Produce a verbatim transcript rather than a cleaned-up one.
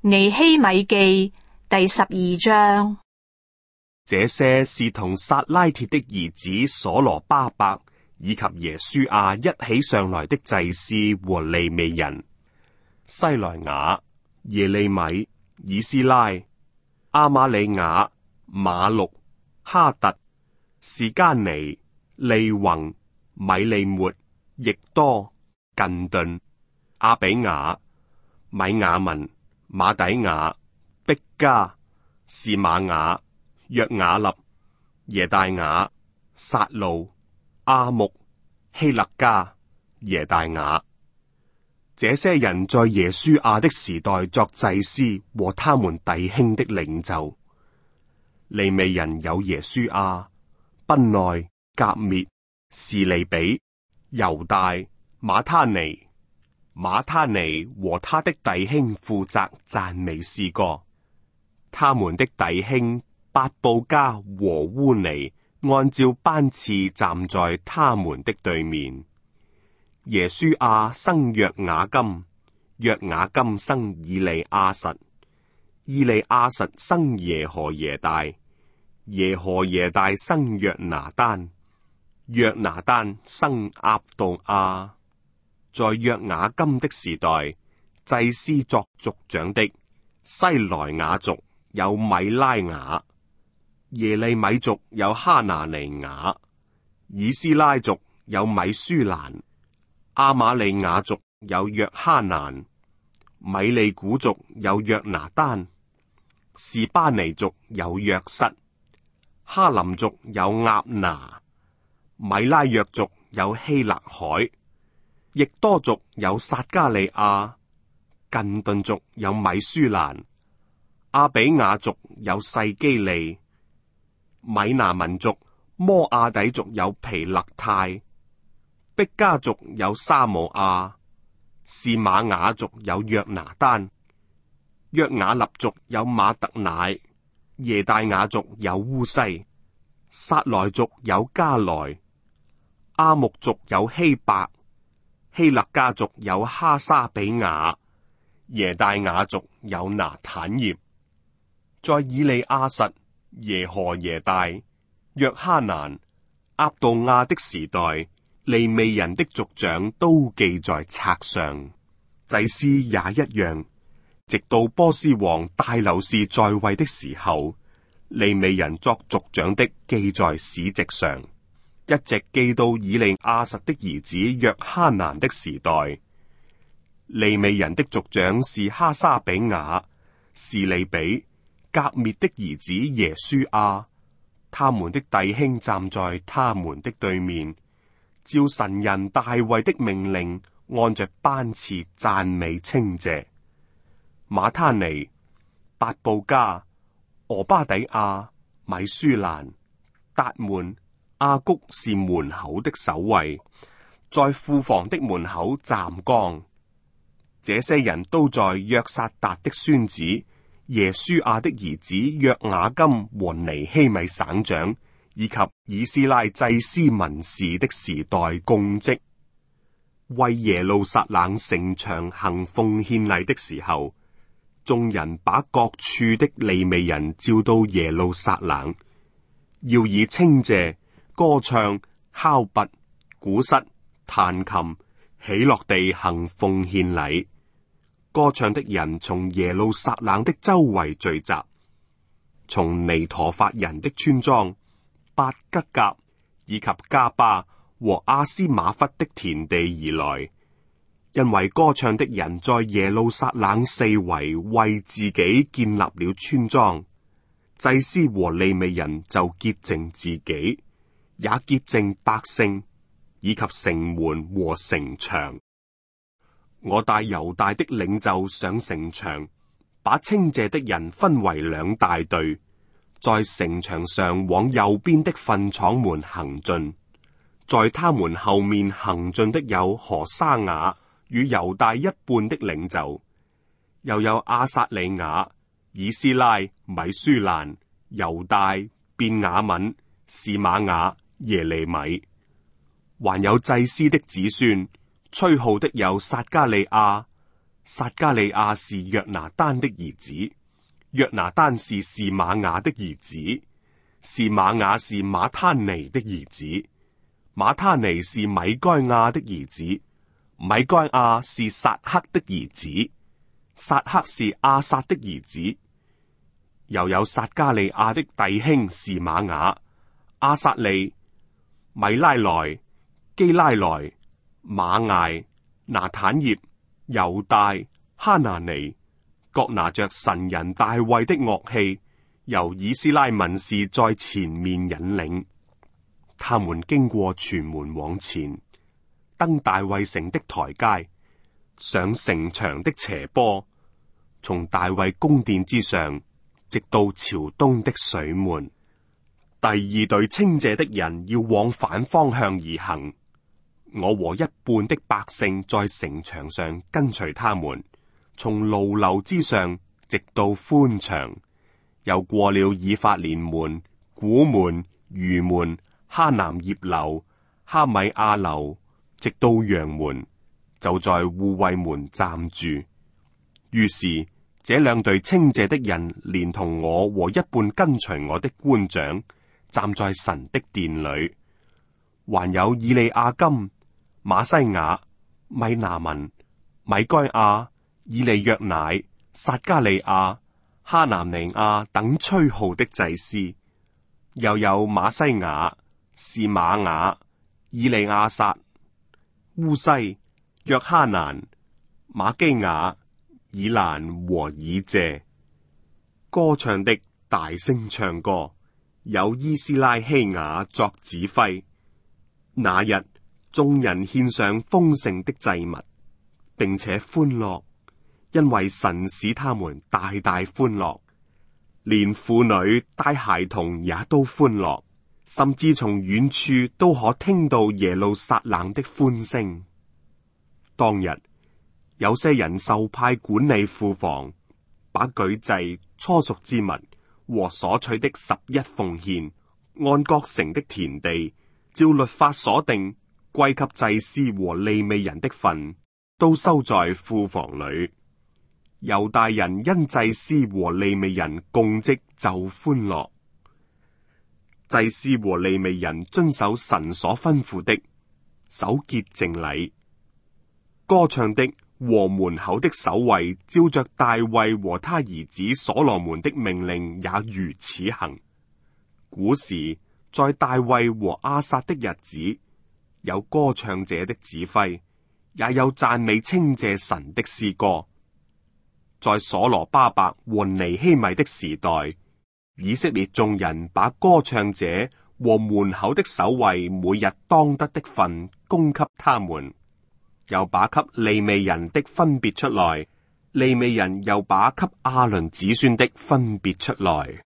尼希米記第十二章。 這些是同撒拉鐵的兒子所羅巴伯以及耶書亞一起上來的祭司和利未人：西萊雅、耶利米、以斯拉、阿瑪利亞、馬錄、哈特、士加尼、利宏、米利末、易多、近頓、阿比雅、米雅文、馬底雅、碧加、士瑪雅、約雅立、耶大雅、撒路、阿木、希勒家、耶大雅。這些人在耶書亞的時代作祭司和他們弟兄的領袖。利未人有耶書亞、賓內、革滅、士利比、猶大、馬他尼。馬他尼和他的弟兄負責讚美詩歌。他們的弟兄八布加和烏尼按照班次站在他們的對面。耶書亞生約雅金，約雅金生以利亞實，以利亞實生耶何耶大，耶何耶大生約拿單，約拿單生押杜亞。在約雅金的時代，祭司作族長的西萊雅族有米拉雅，耶利米族有哈拿尼雅，以斯拉族有米舒蘭，阿瑪利亞族有約哈難，米利古族有約拿單，士巴尼族有約瑟，哈林族有鴨拿，米拉約族有希勒海，易多族有撒加利亞，近頓族有米舒蘭，阿比雅族有細基利，米拿民族摩亞底族有皮勒泰，碧加族有沙姆亞，士瑪雅族有約拿單，約雅立族有馬特乃，耶大雅族有烏西，撒萊族有加萊，阿木族有希伯，希勒家族有哈沙比雅，耶大雅族有拿坦業。在以利亞實、耶何耶大、約哈難、押杜亞的時代，利未人的族長都記在冊上，祭司也一樣。直到波斯王大流士在位的時候，利未人作族長的記在史籍上，一直記到以利亞實的兒子約哈難的時代。利未人的族長是哈沙比雅、士利比、革滅的兒子耶書亞，他們的弟兄站在他們的對面，照神人大衛的命令，按着班次讚美稱謝。馬他尼、八布加、俄巴底亞、米舒蘭、達門、阿谷是門口的守衛，在庫房的門口站崗。這些人都在約撒達的孫子耶書亞的兒子約雅金和尼希米省長以及以斯拉祭司文士的時代供職。為耶路撒冷城牆行奉獻禮的時候，眾人把各處的利未人召到耶路撒冷，要以稱謝、歌唱、敲鈸、鼓瑟、彈琴、喜樂地行奉獻禮。歌唱的人從耶路撒冷的周圍聚集，從尼陀法人的村莊、伯吉甲以及加巴和阿斯馬弗的田地而來，因為歌唱的人在耶路撒冷四圍為自己建立了村莊，祭司和利未人就潔淨自己，也潔淨百姓以及城門和城牆。我帶猶大的領袖上城牆，把稱謝的人分為兩大隊，在城牆上往右邊的糞廠門行進。在他們後面行進的有何沙雅與猶大一半的領袖，又有阿撒利雅、以斯拉、米舒蘭、猶大、便雅憫、士瑪雅、耶利米，還有祭司的子孫。吹號的有撒加利亞、 撒迦利亞是約拿單的兒子，約拿單是示瑪雅的兒子，示瑪雅是馬他尼的兒子，馬他尼是米該亞的兒子，米該亞是撒克的兒子，撒克是亞薩的兒子。又有撒迦利亞的弟兄示瑪雅、亞撒利、米拉萊、基拉萊、馬艾、拿坦業、猶大、哈拿尼，各拿着神人大衛的樂器，由以斯拉文士在前面引領。他們經過全門往前，登大衛城的台階，上城牆的斜坡，從大衛宮殿之上，直到朝東的水門。第二隊稱謝的人要往反方向而行。我和一半的百姓在城牆上跟隨他們，從路樓之上直到寬牆，又過了以法蓮門、古門、魚門、哈南葉樓、哈米亞樓，直到羊門，就在護衛門站住。於是這兩隊稱謝的人連同我和一半跟隨我的官長站在神的殿裏，還有以利亞金、馬西亞、米拿文、米該亞、以利約乃、撒迦利亞、哈南尼亞等吹號的祭司，又有馬西亞、示瑪雅、以利亞撒、烏西、約哈難、馬基亞、以蘭和以謝。歌唱的大聲唱歌，有伊斯拉希雅作指揮。那日眾人獻上豐盛的祭物，並且歡樂，因為神使他們大大歡樂，連婦女帶孩童也都歡樂，甚至從遠處都可聽到耶路撒冷的歡聲。當日有些人受派管理庫房，把舉祭、初熟之物和所取的十一奉獻，按各城的田地，照律法所定，歸給祭司和利未人的份，都收在庫房裏。猶大人因祭司和利未人供職就歡樂。祭司和利未人遵守神所吩咐的，守潔淨禮。歌唱的和門口的守衛，照着大衛和他兒子所羅門的命令也如此行。古時在大衛和亞薩的日子，有歌唱者的指揮，也有讚美稱謝神的詩歌。在所羅巴伯和尼希米的時代，以色列眾人把歌唱者和門口的守衛每日當得的份供給他們，又把給利未人的分別出來，利未人又把給亞倫子孫的分別出來。